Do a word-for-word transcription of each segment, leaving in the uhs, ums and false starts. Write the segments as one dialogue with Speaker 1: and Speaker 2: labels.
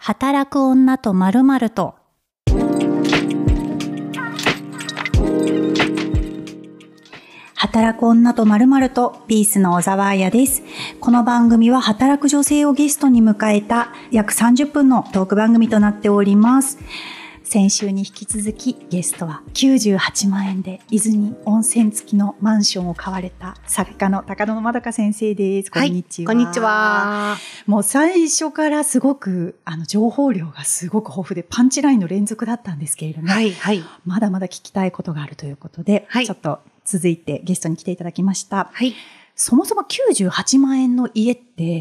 Speaker 1: 働く女と〇〇と。働く女と〇〇と、ピースの小沢彩です。この番組は働く女性をゲストに迎えた約さんじゅっぷんのトーク番組となっております。先週に引き続きゲストはきゅうじゅうはちまんえんで伊豆に温泉付きのマンションを買われた作家の高野まどか先生です。こんにちは。
Speaker 2: はい、こんにちは。
Speaker 1: もう最初からすごくあの情報量がすごく豊富でパンチラインの連続だったんですけれども、
Speaker 2: はいはい、
Speaker 1: まだまだ聞きたいことがあるということで、はい、ちょっと続いてゲストに来ていただきました。はい、そもそもきゅうじゅうはちまんえんの家って、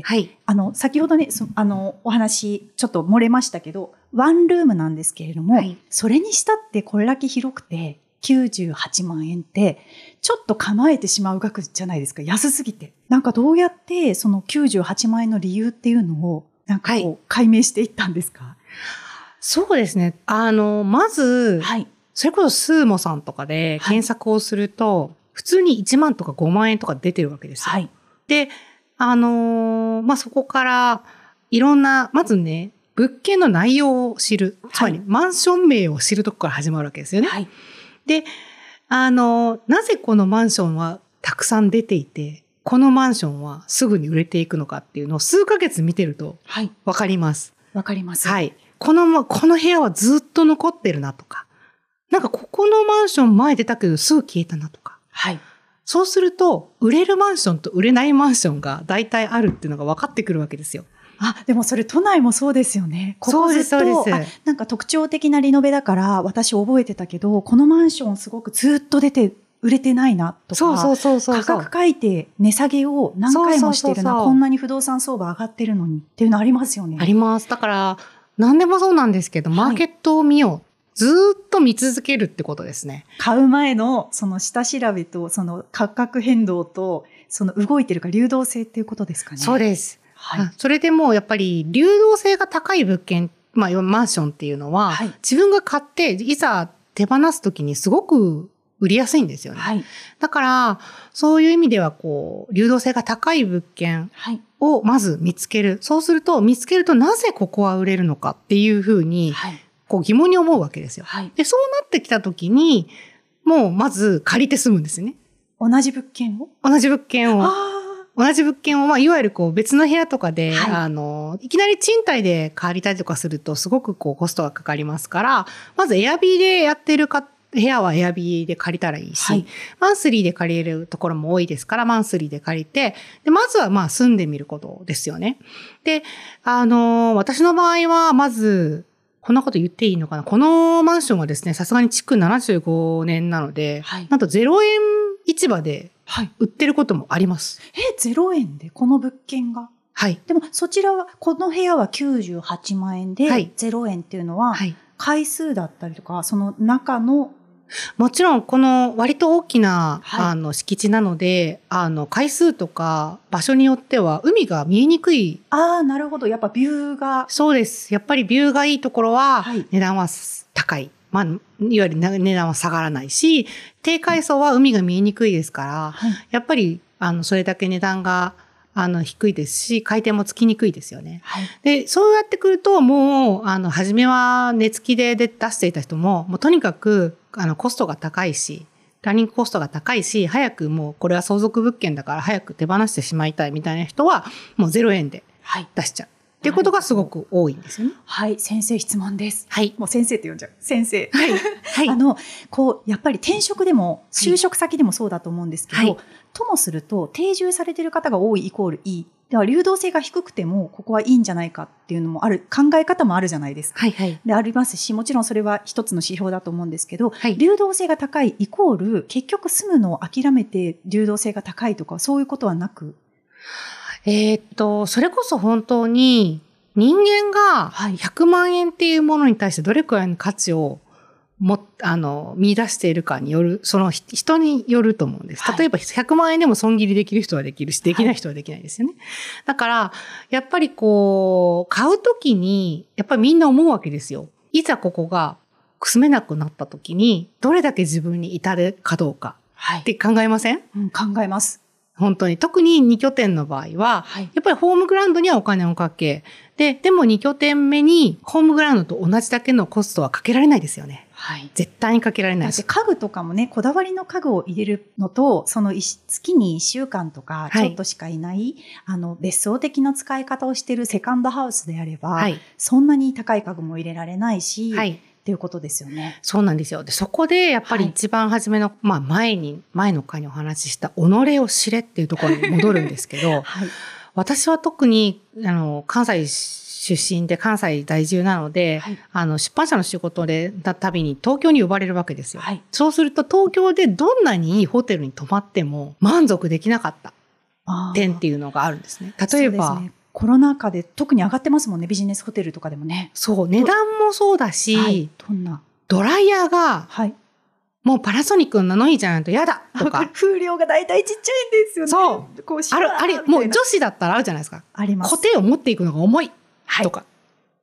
Speaker 1: はい、あの先ほどねあのお話ちょっと漏れましたけどワンルームなんですけれども、はい、それにしたってこれだけ広くてきゅうじゅうはちまんえんってちょっと構えてしまう額じゃないですか。安すぎて。なんかどうやってそのきゅうじゅうはちまんえんの理由っていうのをなんかこう解明していったんですか？はい、
Speaker 2: そうですね。あのまず、はい、それこそスーモさんとかで検索をすると、はい、普通にいちまんとかごまんえんとか出てるわけですよ。はい、で、あのー、まあ、そこからいろんな、まずね、物件の内容を知る。つまり、マンション名を知るとこから始まるわけですよね。はい、で、あのー、なぜこのマンションはたくさん出ていて、このマンションはすぐに売れていくのかっていうのを数ヶ月見てるとわかります。
Speaker 1: わ、はい、かります。
Speaker 2: はい。この、この部屋はずっと残ってるなとか、なんかここのマンション前出たけどすぐ消えたなとか。はい。そうすると、売れるマンションと売れないマンションが大体あるっていうのが分かってくるわけですよ。
Speaker 1: あ、でもそれ都内もそうですよね。ここずっとそうです、そうです。なんか特徴的なリノベだから私覚えてたけど、このマンションすごくずっと出て売れてないなとか、そうそうそうそう、価格書いて値下げを何回もしてるな、そうそうそうそう、こんなに不動産相場上がってるのにっていうのありますよね。
Speaker 2: あります。だから何でもそうなんですけど、マーケットを見よう。はい、ずっと見続けるってことですね。
Speaker 1: 買う前のその下調べとその価格変動とその動いてるか流動性っていうことですかね。
Speaker 2: そうです。はい。それでもやっぱり流動性が高い物件、まあマンションっていうのは、はい、自分が買っていざ手放すときにすごく売りやすいんですよね。はい。だからそういう意味ではこう流動性が高い物件をまず見つける。そうすると見つけるとなぜここは売れるのかっていうふうに、はい、こう疑問に思うわけですよ。はい、で、そうなってきたときに、もうまず借りて済むんですね。
Speaker 1: 同じ物件を
Speaker 2: 同じ物件を。同じ物件を、まあ、いわゆるこう別の部屋とかで、はい、あの、いきなり賃貸で借りたりとかするとすごくこうコストがかかりますから、まずエアビーでやってるか、部屋はエアビーで借りたらいいし、はい、マンスリーで借りれるところも多いですから、マンスリーで借りて、で、まずはまあ住んでみることですよね。で、あの、私の場合はまず、こんなこと言っていいのかな。このマンションはですね、さすがに築ななじゅうごねんなので、はい、なんとゼロえん市場で売ってることもあります。
Speaker 1: はい、え、ゼロえんでこの物件が？はい。でもそちらは、この部屋はきゅうじゅうはちまんえんで、はい、ゼロえんっていうのは、はい、回数だったりとか、その中の
Speaker 2: もちろん、この割と大きな、はい、あの敷地なので、あの回数とか場所によっては海が見えにくい。
Speaker 1: ああ、なるほど。やっぱビューが。
Speaker 2: そうです。やっぱりビューがいいところは値段は高い。はい、まあ、いわゆる値段は下がらないし、低階層は海が見えにくいですから、はい、やっぱりあのそれだけ値段があの低いですし、回転もつきにくいですよね。はい、で、そうやってくると、もう、あの、初めは値付きで出していた人も、もうとにかく、あの、コストが高いし、ランニングコストが高いし、早くもう、これは相続物件だから早く手放してしまいたいみたいな人は、もうゼロえんで出しちゃう。はい、っていうことがすごく多いんですよね。
Speaker 1: はい。先生質問です。
Speaker 2: はい。
Speaker 1: もう先生って呼んじゃう。先生。はい。はい。あの、こう、やっぱり転職でも、就職先でもそうだと思うんですけど、はい、ともすると、定住されている方が多いイコールいい。では、流動性が低くても、ここはいいんじゃないかっていうのもある、考え方もあるじゃないですか。はいはい。で、ありますし、もちろんそれは一つの指標だと思うんですけど、はい、流動性が高いイコール、結局住むのを諦めて流動性が高いとか、そういうことはなく、
Speaker 2: えー、っと、それこそ本当に人間がひゃくまんえんっていうものに対してどれくらいの価値をも、あの、見出しているかによる、その人によると思うんです。例えばひゃくまんえんでも損切りできる人はできるし、できない人はできないですよね。はい、だから、やっぱりこう、買うときに、やっぱりみんな思うわけですよ。いざここが住めなくなったときに、どれだけ自分に至るかどうかって考えません？
Speaker 1: うん、考えます。
Speaker 2: 本当に。特にに拠点の場合は、はい、やっぱりホームグラウンドにはお金をかけ、で、でもに拠点目にホームグラウンドと同じだけのコストはかけられないですよね。はい。絶対にかけられないし。
Speaker 1: だって家具とかもね、こだわりの家具を入れるのと、その月にいっしゅうかんとかちょっとしかいない、はい、あの、別荘的な使い方をしているセカンドハウスであれば、はい、そんなに高い家具も入れられないし、はい。っていうことですよね。
Speaker 2: そうなんですよ。で、そこでやっぱり一番初めの、はい、まあ前に、前の回にお話しした己を知れっていうところに戻るんですけど、はい、私は特に、あの、関西出身で関西在住なので、はい、あの、出版社の仕事で、たたびに東京に呼ばれるわけですよ。はい、そうすると東京でどんなにいいホテルに泊まっても満足できなかった点っていうのがあるんですね。例えば、
Speaker 1: コロナ禍で特に上がってますもんね、ビジネスホテルとかでもね。
Speaker 2: そう、値段もそうだし、はい、どんなドライヤーが、はい、もうパナソニックのナノイーじゃないと嫌だとか。
Speaker 1: 風量が大体ちっちゃいんですよね。
Speaker 2: そう。こうある、あれ、もう女子だったらあるじゃないですか。あります。コテを持っていくのが重いとか。はい、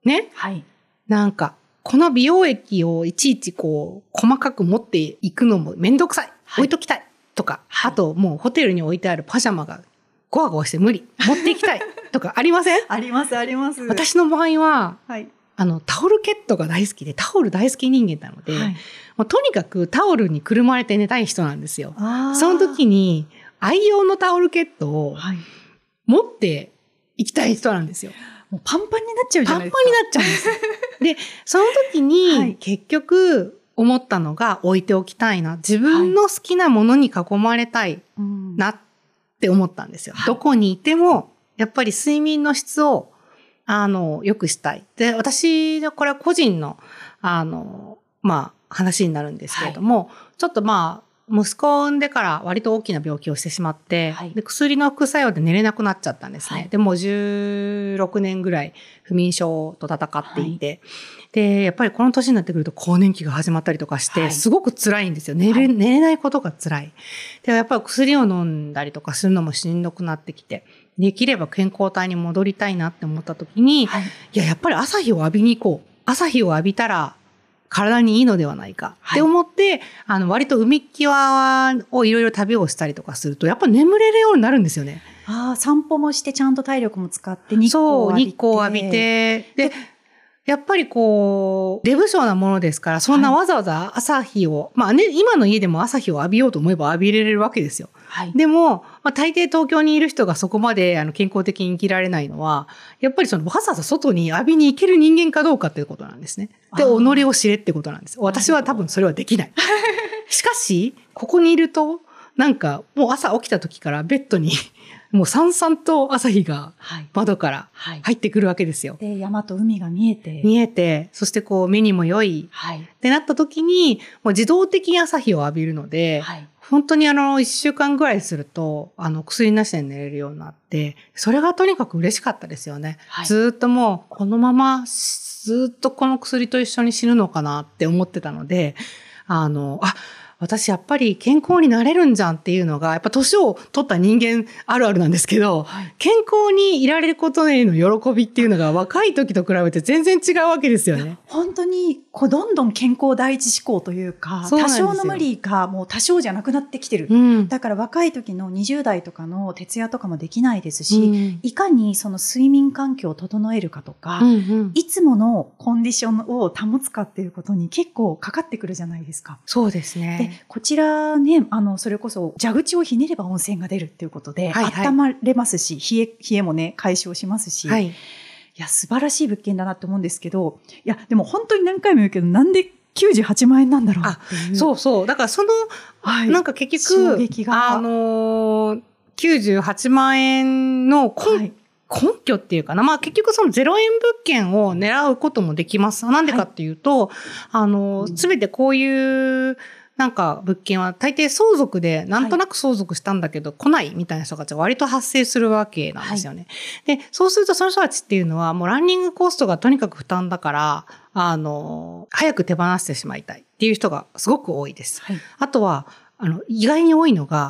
Speaker 2: ね。はい。なんか、この美容液をいちいちこう、細かく持っていくのもめんどくさい。はい、置いときたい。とか。はい、あと、もうホテルに置いてあるパジャマがゴワゴワして無理。持っていきたい。とかありません？
Speaker 1: あります、あります。
Speaker 2: 私の場合は、はい、あの、タオルケットが大好きで、タオル大好き人間なので、はい、もうとにかくタオルにくるまれて寝たい人なんですよ。その時に、愛用のタオルケットを持っていきたい人なんですよ。
Speaker 1: もうパンパンになっちゃうじゃないですか。
Speaker 2: パンパンになっちゃうんですよ。で、その時に、結局思ったのが置いておきたいな。自分の好きなものに囲まれたいなって思ったんですよ。はい、どこにいても、やっぱり睡眠の質を、あの、良くしたい。で、私の、これは個人の、あの、まあ、話になるんですけれども、はい、ちょっとまあ、息子を産んでから割と大きな病気をしてしまって、はい、で薬の副作用で寝れなくなっちゃったんですね。はい、でもうじゅうろくねんぐらい不眠症と戦っていて、はい、で、やっぱりこの年になってくると更年期が始まったりとかして、はい、すごく辛いんですよ。寝れ、はい、寝れないことが辛い。で、やっぱり薬を飲んだりとかするのもしんどくなってきて、できれば健康体に戻りたいなって思った時に、はい、いや、やっぱり朝日を浴びに行こう。朝日を浴びたら体にいいのではないかって思って、はい、あの、割と海際をいろいろ旅をしたりとかすると、やっぱ眠れるようになるんですよね。
Speaker 1: ああ、散歩もしてちゃんと体力も使って日光を浴びて。そう、日
Speaker 2: 光を浴びて。で、やっぱりこう、出不精なものですから、そんなわざわざ朝日を、はい、まあね、今の家でも朝日を浴びようと思えば浴びれるわけですよ。はい、でも、まあ、大抵東京にいる人がそこまであの健康的に生きられないのは、やっぱりそのわざわざ外に浴びに行ける人間かどうかっていうことなんですね。で、己を知れってことなんです。私は多分それはできない。しかし、ここにいると、なんかもう朝起きた時からベッドに、もうさんさんと朝日が窓から入ってくるわけですよ。
Speaker 1: はいはい、で、山と海が見えて。
Speaker 2: 見えて、そしてこう目にも良い。はい、ってなった時に、もう自動的に朝日を浴びるので、はい、本当にあの、一週間ぐらいすると、あの、薬なしで寝れるようになって、それがとにかく嬉しかったですよね。はい、ずっともう、このまま、ずっとこの薬と一緒に死ぬのかなって思ってたので、あの、あ、私やっぱり健康になれるんじゃんっていうのが、やっぱ年を取った人間あるあるなんですけど、はい、健康にいられることへの喜びっていうのが若い時と比べて全然違うわけですよね。
Speaker 1: 本当にこうどんどん健康第一志向というか、多少の無理がもう多少じゃなくなってきてる。うん、だから若い時のにじゅう代とかの徹夜とかもできないですし、うん、いかにその睡眠環境を整えるかとか、うんうん、いつものコンディションを保つかっていうことに結構かかってくるじゃないですか。
Speaker 2: そうですね。
Speaker 1: でこちらね、あの、それこそ蛇口をひねれば温泉が出るっていうことで、はいはい、温まれますし、冷え、冷えもね、解消しますし、はい、いや、素晴らしい物件だなって思うんですけど、いや、でも本当に何回も言うけど、なんできゅうじゅうはちまんえんなんだろうっていう。
Speaker 2: あ、そうそう。だからその、はい、なんか結局、衝撃があのー、きゅうじゅうはちまんえんの根、はい、根拠っていうかな。まあ結局そのゼロえん物件を狙うこともできます。なんでかっていうと、はい、あの、すべてこういう、なんか物件は大抵相続でなんとなく相続したんだけど来ないみたいな人たちが割と発生するわけなんですよね。はい、で、そうするとその人たちっていうのはもうランニングコストがとにかく負担だから、あの、早く手放してしまいたいっていう人がすごく多いです。はい、あとは、あの、意外に多いのが、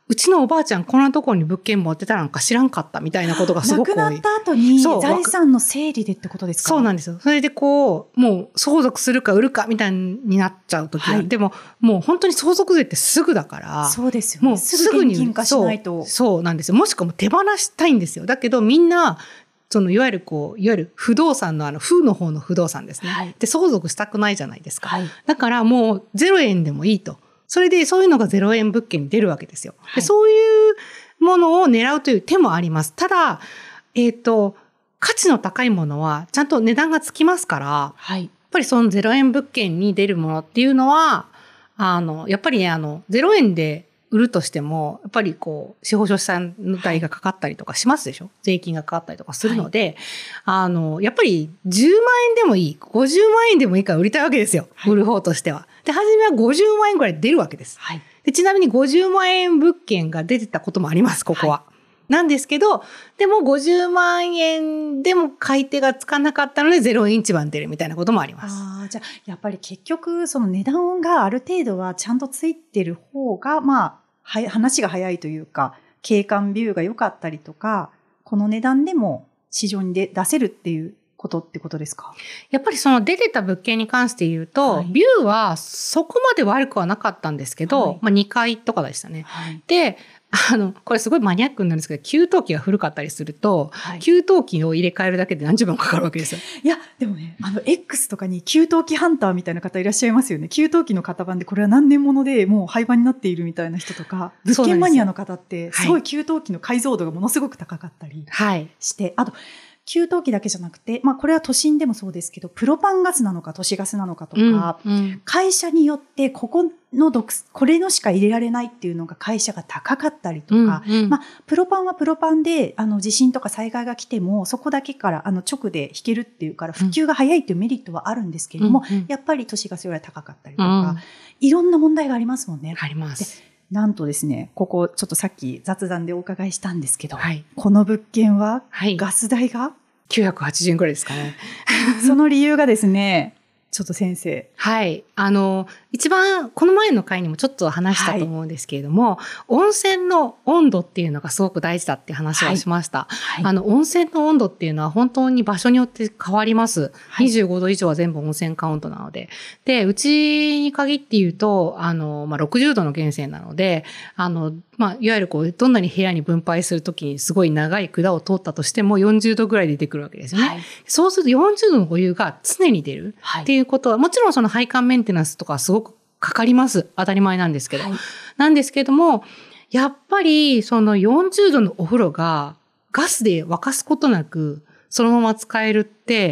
Speaker 2: うちのおばあちゃんこんなところに物件持ってたなんか知らんかったみたいなことがすごく多い。
Speaker 1: 亡くなった後に財産の整理でってことですか？
Speaker 2: そうなんですよ。それでこう、もう相続するか売るかみたいになっちゃうときは、はい、でももう本当に相続税ってすぐだから、
Speaker 1: そうですよね。
Speaker 2: もうすぐに
Speaker 1: 現金化しないと。
Speaker 2: そう、そうなんですよ。もしくはもう手放したいんですよ。だけどみんな、そのいわゆるこう、いわゆる不動産のあの、風の方の不動産ですね。はい、で、相続したくないじゃないですか。はい、だからもうゼロえんでもいいと。それでそういうのがゼロえん物件に出るわけですよ。はい、でそういうものを狙うという手もあります。ただ、えっと、価値の高いものはちゃんと値段がつきますから、はい、やっぱりそのゼロえん物件に出るものっていうのは、あの、やっぱりね、あの、ゼロえんで売るとしても、やっぱりこう、司法書士さんの代がかかったりとかしますでしょ？税金がかかったりとかするので、はい、あの、やっぱりじゅうまんえんでもいい、ごじゅうまんえんでもいいから売りたいわけですよ。はい、売る方としては。で、初めはごじゅうまんえんぐらい出るわけです。はい、でちなみにごじゅうまんえん物件が出てたこともあります、ここは。はい、なんですけど、でもごじゅうまんえんでも買い手がつかなかったのでゼロえん一番出るみたいなこともあります。
Speaker 1: ああ、じゃあやっぱり結局その値段がある程度はちゃんとついてる方が、まあ、は話が早いというか、景観ビューが良かったりとか、この値段でも市場に出せるっていうことってことですか？
Speaker 2: やっぱりその出てた物件に関して言うと、はい、ビューはそこまで悪くはなかったんですけど、はい、まあにかいとかでしたね。はい、で、あの、これすごいマニアックになるんですけど、給湯器が古かったりすると、はい、給湯器を入れ替えるだけで何十万かかるわけですよ。
Speaker 1: いや、でもね、あの、X とかに給湯器ハンターみたいな方いらっしゃいますよね。給湯器の型番でこれは何年ものでもう廃盤になっているみたいな人とか、物件マニアの方って、すごい給湯器の解像度がものすごく高かったりして、はい、あと、給湯器だけじゃなくて、まあこれは都心でもそうですけど、プロパンガスなのか都市ガスなのかとか、うんうん、会社によってここの毒、これのしか入れられないっていうのが会社が高かったりとか、うんうん、まあプロパンはプロパンで、あの地震とか災害が来ても、そこだけからあの直で引けるっていうから、普及が早いっていうメリットはあるんですけれども、うんうん、やっぱり都市ガスよりは高かったりとか、うん、いろんな問題がありますもんね。
Speaker 2: あります。
Speaker 1: なんとですね、ここちょっとさっき雑談でお伺いしたんですけど、はい、この物件はガス代が、はい
Speaker 2: きゅうひゃくはちじゅうえんくらいですかね。
Speaker 1: その理由がですね、ちょっと先生。
Speaker 2: はい。あの、一番、この前の回にもちょっと話したと思うんですけれども、はい、温泉の温度っていうのがすごく大事だっていう話をしました。はいはい、あの、温泉の温度っていうのは本当に場所によって変わります。はい、にじゅうごど以上は全部温泉カウントなので。で、うちに限って言うと、あの、まあ、ろくじゅうどの源泉なので、あの、まあ、いわゆるこう、どんなに部屋に分配するときにすごい長い管を通ったとしてもよんじゅうどぐらいで出てくるわけですよね。はい、そうするとよんじゅうどのお湯が常に出るっていうことは、はい、もちろんその配管メンテナンスとかはすごくかかります。当たり前なんですけど。はい、なんですけども、やっぱりそのよんじゅうどのお風呂がガスで沸かすことなくそのまま使えるって、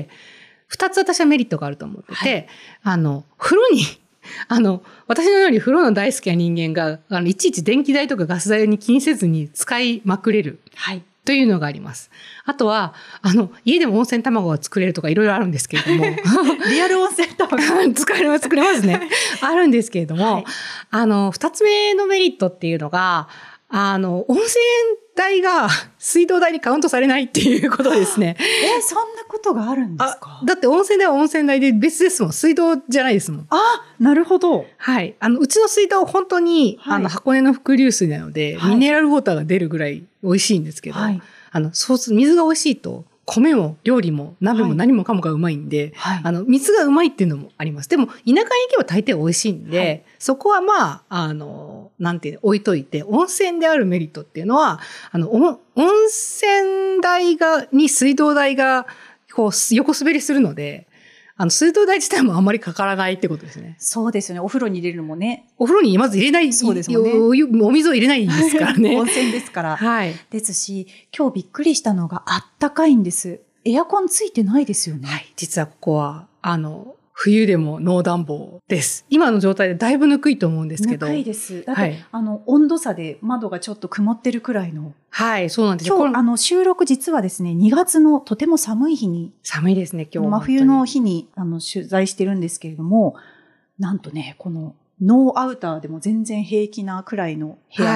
Speaker 2: 二つ私はメリットがあると思ってて、はい、あの、風呂に、あの、私のように風呂の大好きな人間が、あの、いちいち電気代とかガス代に気にせずに使いまくれる。はい。というのがあります。あとは、あの、家でも温泉卵が作れるとかいろいろあるんですけれども。
Speaker 1: リアル温泉卵
Speaker 2: 使える、作れますね。あるんですけれども、はい、あの、二つ目のメリットっていうのが、あの、温泉代が水道代にカウントされないっていうことですね。
Speaker 1: え、そんなことがあるんですか？
Speaker 2: だって温泉代は温泉代で別ですもん。水道じゃないですもん。
Speaker 1: あ、なるほど。
Speaker 2: はい。あの、うちの水道本当に、はい、あの、箱根の伏流水なので、はい、ミネラルウォーターが出るぐらい美味しいんですけど、はい、あの、そうする、水が美味しいと、米も料理も鍋も何もかもがうまいんで、はい、あの、水がうまいっていうのもあります。でも、田舎に行けば大抵美味しいんで、はい、そこはまあ、あの、なんていうの、置いといて、温泉であるメリットっていうのは、あの、温泉代が、に水道代が、こう、横滑りするので、あの、水道代自体もあんまりかからないってことですね。
Speaker 1: そうですよね。お風呂に入れるのもね。
Speaker 2: お風呂にまず入れない。
Speaker 1: そうですもんね。
Speaker 2: お, お水を入れないんですからね。
Speaker 1: 温泉ですから。
Speaker 2: はい。
Speaker 1: ですし、今日びっくりしたのがあったかいんです。エアコンついてないですよね。
Speaker 2: はい。実はここは、あの、冬でもノー暖房です。今の状態でだいぶぬくいと思うんですけど。
Speaker 1: ぬくいです。だって、はい、あの、温度差で窓がちょっと曇ってるくらいの。
Speaker 2: はい、そうなんですよ。
Speaker 1: 今日、あの、収録実はですね、にがつのとても寒い日に。
Speaker 2: 寒いですね、今日。
Speaker 1: 真冬の日に、あの、取材してるんですけれども、なんとね、この、ノーアウターでも全然平気なくらいの部屋の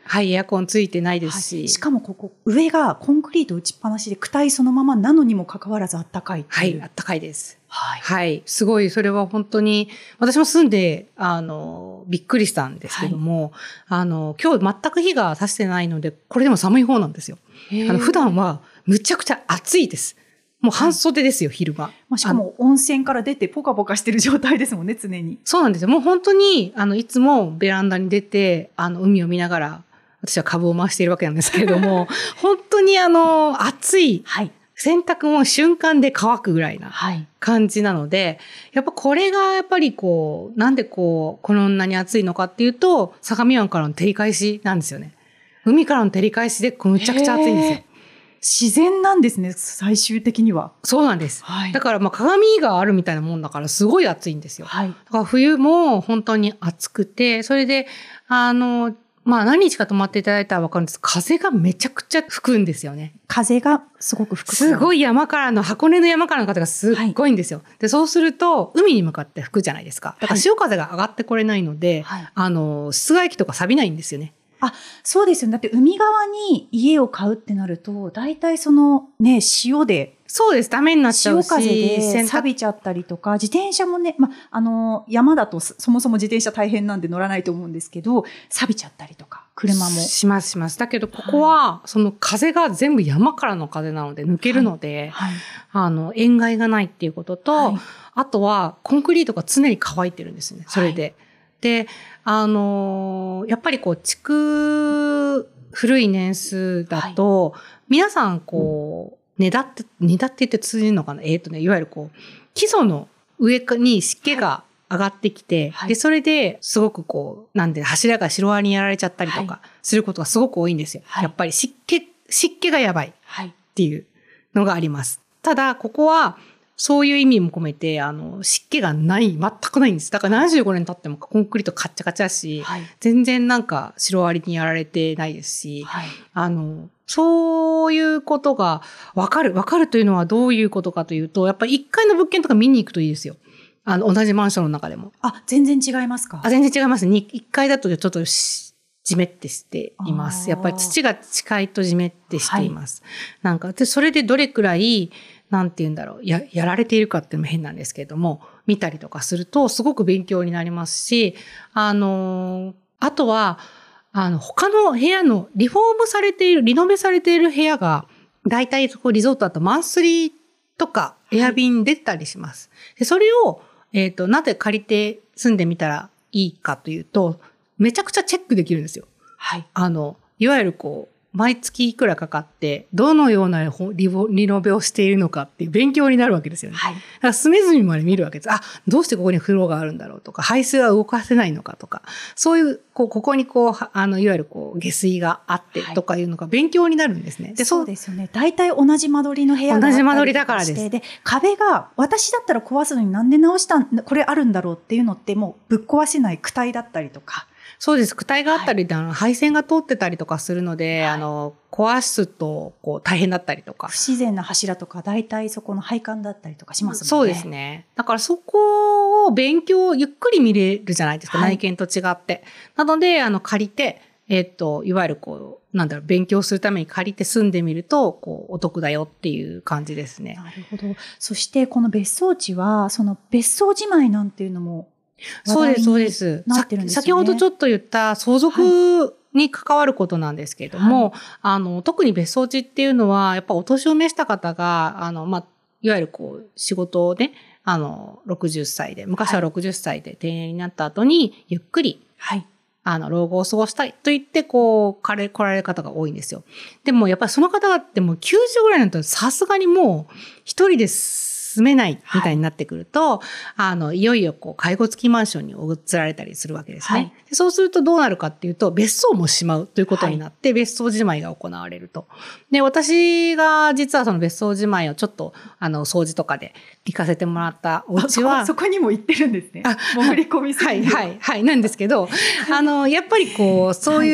Speaker 2: はい、エアコンついてないですし。はい、
Speaker 1: しかもここ、上がコンクリート打ちっぱなしで、躯体そのままなのにもかかわらずあったかいっていう。
Speaker 2: はい、あったかいです。はい。はい。すごい、それは本当に、私も住んで、あの、びっくりしたんですけども、はい、あの、今日全く火が差してないので、これでも寒い方なんですよ。あの、普段はむちゃくちゃ暑いです。もう半袖ですよ、はい、昼間。
Speaker 1: まあ、しかも温泉から出てポカポカしてる状態ですもんね、常に。
Speaker 2: そうなんですよ。もう本当に、あの、いつもベランダに出て、あの、海を見ながら、私は株を回しているわけなんですけれども、本当にあの、暑い。はい。洗濯も瞬間で乾くぐらいな感じなので、はい、やっぱこれがやっぱりこう、なんでこう、こんなに暑いのかっていうと、相模湾からの照り返しなんですよね。海からの照り返しでむちゃくちゃ暑いんですよ。
Speaker 1: 自然なんですね、最終的には。
Speaker 2: そうなんです。はい、だからまあ鏡があるみたいなもんだからすごい暑いんですよ。はい、だから冬も本当に暑くて、それで、あの、まあ何日か泊まっていただいたらわかるんです。風がめちゃくちゃ吹くんですよね。
Speaker 1: 風がすごく吹く。
Speaker 2: すごい山からの、箱根の山からの風がすっごいんですよ。はい、で、そうすると海に向かって吹くじゃないですか。だから潮風が上がってこれないので、はい、あの、室外機とか錆びないんですよね。
Speaker 1: あ、そうですよね。だって海側に家を買うってなると、大体そのね、潮で。
Speaker 2: そうです。ダメになっちゃうし。
Speaker 1: 潮風で錆びちゃったりとか、自転車もね、ま、あの、山だとそもそも自転車大変なんで乗らないと思うんですけど、錆びちゃったりとか、車も。
Speaker 2: しますします。だけど、ここは、その風が全部山からの風なので抜けるので、はいはい、あの、塩害がないっていうことと、はい、あとは、コンクリートが常に乾いてるんですね。それで。はい、で、あのー、やっぱりこう、築、古い年数だと、はい、皆さんこう、ねだって、ねだって言って通じるのかなえっとね、いわゆるこう、基礎の上に湿気が上がってきて、はい、で、それですごくこう、なんで柱がシロアリにやられちゃったりとかすることがすごく多いんですよ。はい、やっぱり湿気、湿気がやばいっていうのがあります。ただ、ここは、そういう意味も込めて、あの、湿気がない、全くないんです。だからななじゅうごねん経ってもコンクリートカッチャカチャだし、はい、全然なんかシロアリにやられてないですし、はい、あの、そういうことがわかる。わかるというのはどういうことかというと、やっぱりいっかいの物件とか見に行くといいですよ。あの、同じマンションの中でも。
Speaker 1: あ、全然違いますか？
Speaker 2: あ、全然違いますね。いっかいだとちょっとじめってしています。やっぱり土が近いとじめってしています。はい、なんか、で、それでどれくらい、なんて言うんだろう、や、やられているかっていうのも変なんですけれども、見たりとかするとすごく勉強になりますし、あの、あとは、あの、他の部屋のリフォームされている、リノベされている部屋が、だいたいそこリゾートだとマンスリーとかエアビーに出たりします。はい、でそれを、えっと、なぜ借りて住んでみたらいいかというと、めちゃくちゃチェックできるんですよ。はい。あの、いわゆるこう、毎月いくらかかって、どのようなリノベをしているのかっていう勉強になるわけですよね。はい。だから隅々まで見るわけです。あ、どうしてここに風呂があるんだろうとか、排水は動かせないのかとか、そういう、こう、ここにこう、あの、いわゆるこう、下水があってとかいうのが勉強になるんですね。
Speaker 1: で、そうですよね。大体同じ間取りの部屋があったりとかして、
Speaker 2: 同じ間取りだからです。
Speaker 1: で、壁が、私だったら壊すのになんで直したん、これあるんだろうっていうのってもうぶっ壊せない躯体だったりとか、
Speaker 2: そうです。躯体があったり、はい、あの配線が通ってたりとかするので、はい、あの、壊すと、こう、大変だったりとか。
Speaker 1: 不自然な柱とか、大体そこの配管だったりとかしますもんね。
Speaker 2: そうですね。だからそこを勉強、ゆっくり見れるじゃないですか、はい、内見と違って。なので、あの、借りて、えっと、いわゆるこう、なんだろう、勉強するために借りて住んでみると、こう、お得だよっていう感じですね。
Speaker 1: なるほど。そして、この別荘地は、その別荘じまいなんていうのも、
Speaker 2: そうです、そうです。先ほどちょっと言った相続に関わることなんですけれども、はい、あの、特に別荘地っていうのは、やっぱお年を召した方が、あの、まあ、いわゆるこう、仕事をね、あの、ろくじゅっさいで、昔はろくじゅっさいで定年になった後に、ゆっくり、はい。あの、老後を過ごしたいと言って、こう、来られる方が多いんですよ。でも、やっぱりその方ってもうきゅうじゅうぐらいになると、さすがにもう、一人です。住めないみたいになってくると、はい、あの、いよいよこう、介護付きマンションに移られたりするわけですね。はい、でそうするとどうなるかっていうと、別荘もしまうということになって、はい、別荘じまいが行われると。で、私が実はその別荘じまいをちょっと、あの、掃除とかで行かせてもらったお家は。
Speaker 1: そこにも行ってるんですね。あ、潜り込みすぎ
Speaker 2: はい、はい、はい、なんですけど、あの、やっぱりこう、そういう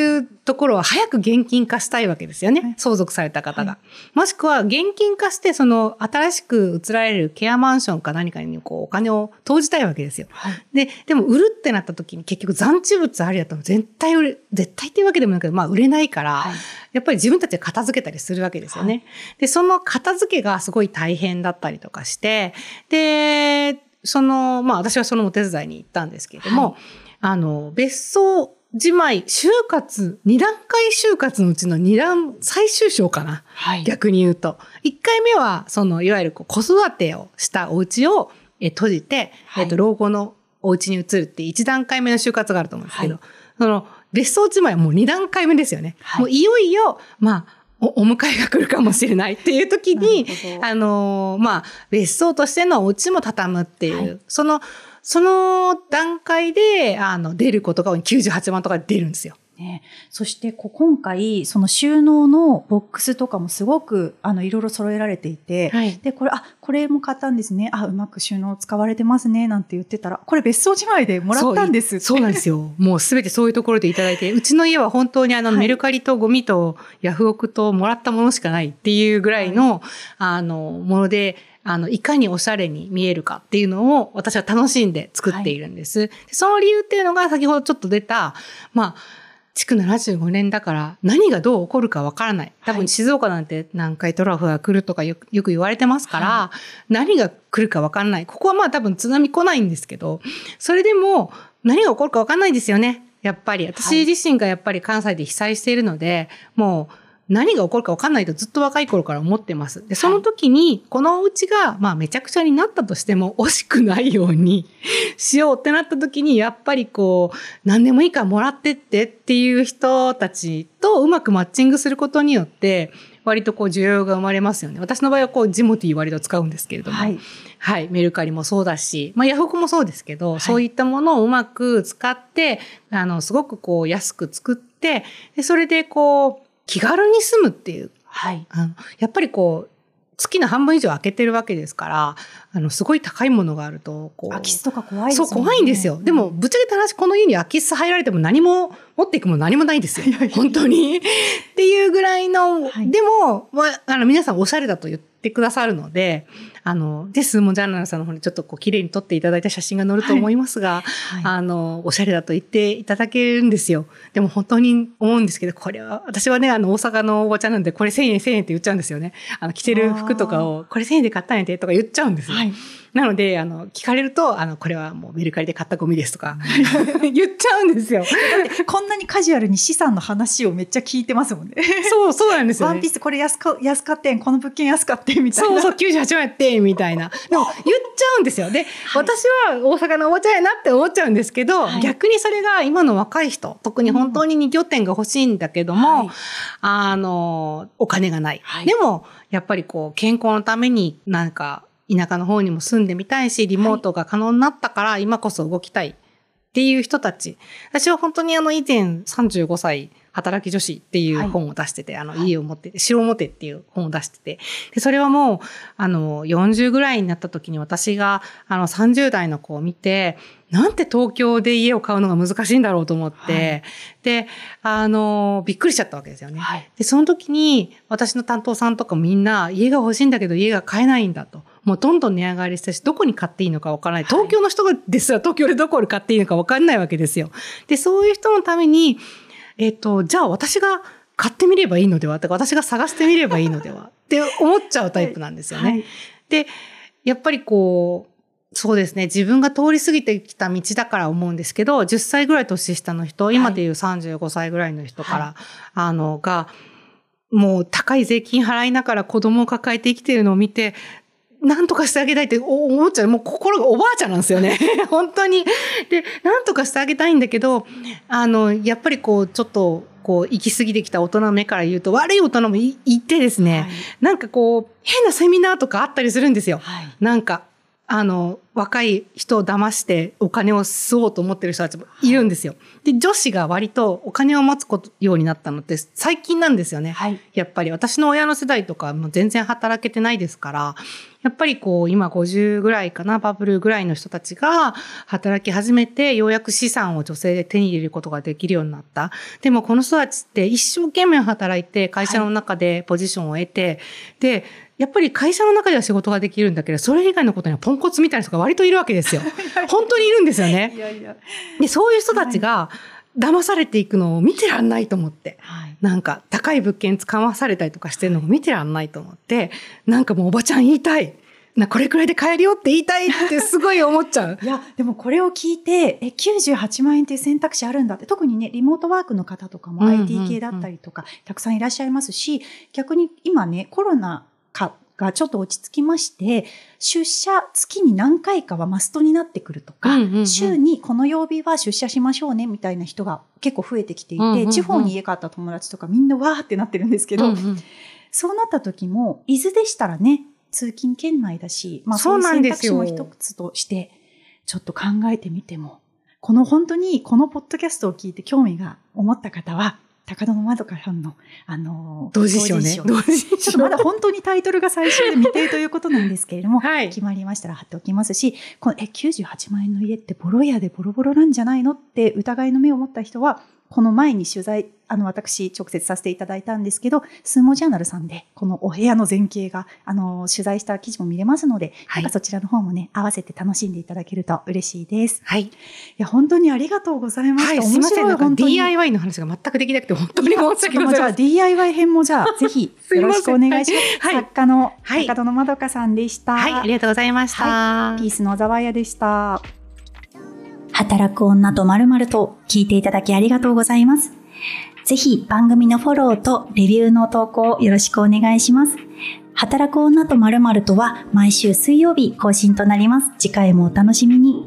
Speaker 2: ところは早く現金化したいわけですよね。はい、相続された方が。はい、もしくは現金化して、その新しく移られるケアマンションか何かにこうお金を投じたいわけですよ。はい、で、でも売るってなった時に結局残地物ありだと絶対売れ、絶対っていうわけでもないけど、まあ売れないから、はい、やっぱり自分たちで片付けたりするわけですよね。はい、で、その片付けがすごい大変だったりとかして、で、その、まあ私はそのお手伝いに行ったんですけれども、はい、あの、別荘、じまい、就活、二段階就活のうちの二段、最終章かな。はい、逆に言うと。一回目は、その、いわゆるこう子育てをしたお家をえ閉じて、はい、えっと、老後のお家に移るって一段階目の就活があると思うんですけど、はい、その、別荘じまいはもう二段階目ですよね。はい、もういよいよ、まあ、お、お迎えが来るかもしれないっていう時に、あの、まあ、別荘としてのお家も畳むっていう、はい、その、その段階で、あの、出ることがきゅうじゅうはちまんとか出るんですよ。
Speaker 1: ね、そしてこ今回その収納のボックスとかもすごくあのいろいろ揃えられていて、はい、でこれあこれも買ったんですね、あうまく収納使われてますねなんて言ってたら、これ別荘じまいでもらったんですって。
Speaker 2: そう、そうなんですよ。もうすべてそういうところでいただいて、うちの家は本当にあの、はい、メルカリとゴミとヤフオクともらったものしかないっていうぐらいの、はい、あのもので。あの、いかにおしゃれに見えるかっていうのを私は楽しんで作っているんです。はい、その理由っていうのが先ほどちょっと出た、まあ、築ななじゅうごねんだから何がどう起こるかわからない。多分静岡なんて南海トラフが来るとかよく、よく言われてますから、はい、何が来るかわからない。ここはまあ多分津波来ないんですけど、それでも何が起こるかわかんないですよね。やっぱり。私自身がやっぱり関西で被災しているので、もう、何が起こるか分かんないとずっと若い頃から思ってます。で、その時に、このお家が、まあめちゃくちゃになったとしても惜しくないようにしようってなった時に、やっぱりこう、何でもいいからもらってってっていう人たちとうまくマッチングすることによって、割とこう需要が生まれますよね。私の場合はこう、ジモティー割と使うんですけれども。はい。はい。メルカリもそうだし、まあヤフオクもそうですけど、はい、そういったものをうまく使って、あの、すごくこう、安く作って、で、それでこう、気軽に住むっていう。はい。あの、やっぱりこう、月の半分以上開けてるわけですから、あの、すごい高いものがあると、こう。
Speaker 1: 空き巣とか怖いですよね。
Speaker 2: そう、怖いんですよ。でも、ぶっちゃけた話、この家に空き巣入られても何も、持っていくもの何もないですよ。本当に。っていうぐらいの、はい、でも、まあ、あの、皆さんおしゃれだと言ってくださるので、あの、で、スーモンジャーナルさんの方にちょっとこう、綺麗に撮っていただいた写真が載ると思いますが、はいはい、あの、おしゃれだと言っていただけるんですよ。でも本当に思うんですけど、これは、私はね、あの、大阪のおばちゃんなんで、これせんえんせんえんって言っちゃうんですよね。あの、着てる服とかを、これせんえんで買ったんやてとか言っちゃうんですよ。はい、なので、あの、聞かれると、あの、これはもうメルカリで買ったゴミですとか、言っちゃうんですよ。だ
Speaker 1: ってこんなにカジュアルに資産の話をめっちゃ聞いてますもんね。
Speaker 2: そう、そうなんですよ、ね。
Speaker 1: ワンピースこれ安か、安かってん、この物件安かってん、みたいな。
Speaker 2: そうそう、きゅうじゅうはちまんやって、みたいな。でも、言っちゃうんですよ。で、はい、私は大阪のおばちゃんやなって思っちゃうんですけど、はい、逆にそれが今の若い人、特に本当にに拠点が欲しいんだけども、はい、あの、お金がない。はい、でも、やっぱりこう、健康のためになんか、田舎の方にも住んでみたいし、リモートが可能になったから、今こそ動きたいっていう人たち。私は本当にあの、以前さんじゅうごさい、働き女子っていう本を出してて、はい、あの、家を持ってて、城を持てっていう本を出してて、で、それはもう、あの、よんじゅうぐらいになった時に私が、あの、さんじゅう代の子を見て、なんて東京で家を買うのが難しいんだろうと思って、はい、で、あの、びっくりしちゃったわけですよね。はい、で、その時に、私の担当さんとかみんな、家が欲しいんだけど家が買えないんだと。もうどんどん値上がりしたし、どこに買っていいのかわからない。東京の人ですら東京でどこで買っていいのかわかんないわけですよ。で、そういう人のために、えっと、じゃあ私が買ってみればいいのではとか、私が探してみればいいのではって思っちゃうタイプなんですよね。はいはい、で、やっぱりこう、そうですね、自分が通り過ぎてきた道だから思うんですけど、じゅっさいぐらい年下の人、今でいうさんじゅうごさいぐらいの人から、はい、あの、が、もう高い税金払いながら子供を抱えて生きているのを見て、なんとかしてあげたいって思っちゃう。もう心がおばあちゃんなんですよね。本当に。で、なんとかしてあげたいんだけど、あの、やっぱりこう、ちょっと、こう、行き過ぎてきた大人の目から言うと、悪い大人もいてですね、はい、なんかこう、変なセミナーとかあったりするんですよ。はい、なんか、あの、 若い人を騙してお金を吸おうと思ってる人たちもいるんですよ。で、女子が割とお金を持つようになったのって最近なんですよね。はい、やっぱり私の親の世代とかも全然働けてないですから、やっぱりこう今ごじゅうぐらいかな、バブルぐらいの人たちが働き始めて、ようやく資産を女性で手に入れることができるようになった。でもこの人たちって一生懸命働いて会社の中でポジションを得て、はい、で、やっぱり会社の中では仕事ができるんだけど、それ以外のことにはポンコツみたいな人が割といるわけですよ。本当にいるんですよね。いやいや。で、そういう人たちが騙されていくのを見てらんないと思って。はい、なんか高い物件使わされたりとかしてるのを見てらんないと思って、なんかもうおばちゃん言いたい。な、これくらいで買えるよって言いたいってすごい思っちゃう。
Speaker 1: いや、でもこれを聞いて、え、きゅうじゅうはちまんえんっていう選択肢あるんだって、特にね、リモートワークの方とかも アイティー 系だったりとか、たくさんいらっしゃいますし、逆に今ね、コロナ禍がちょっと落ち着きまして、出社月に何回かはマストになってくるとか、うんうんうん、週にこの曜日は出社しましょうねみたいな人が結構増えてきていて、うんうんうん、地方に家買った友達とかみんなわーってなってるんですけど、うんうん、そうなった時も、伊豆でしたらね、通勤圏内だし、まあそういう選択肢の一つとして、ちょっと考えてみても、この本当にこのポッドキャストを聞いて興味が思った方は、高田のまどかさんの、あのー、
Speaker 2: 同時賞ね。
Speaker 1: 同時賞。ちょっとまだ本当にタイトルが最終で未定ということなんですけれども、はい、決まりましたら貼っておきますし、このえきゅうじゅうはちまんえんの家ってボロ屋でボロボロなんじゃないのって疑いの目を持った人は、この前に取材、あの、私、直接させていただいたんですけど、スーモジャーナルさんで、このお部屋の全景が、あの、取材した記事も見れますので、はい、なんかそちらの方もね、合わせて楽しんでいただけると嬉しいです。はい。いや、本当にありがとうございました。
Speaker 2: はい、すいません。なんか ディーアイワイ の話が全くできなくて、本当に申し訳ございません。
Speaker 1: じゃあ ディーアイワイ 編もじゃあ、ぜひ、よろしくお願いします。はい、作家の高田のまどかさんでした。
Speaker 2: はい、ありがとうございました。
Speaker 1: はい、ピースの小沢屋でした。働く女と〇〇と聞いていただきありがとうございます。ぜひ番組のフォローとレビューの投稿よろしくお願いします。働く女と〇〇とは毎週水曜日更新となります。次回もお楽しみに。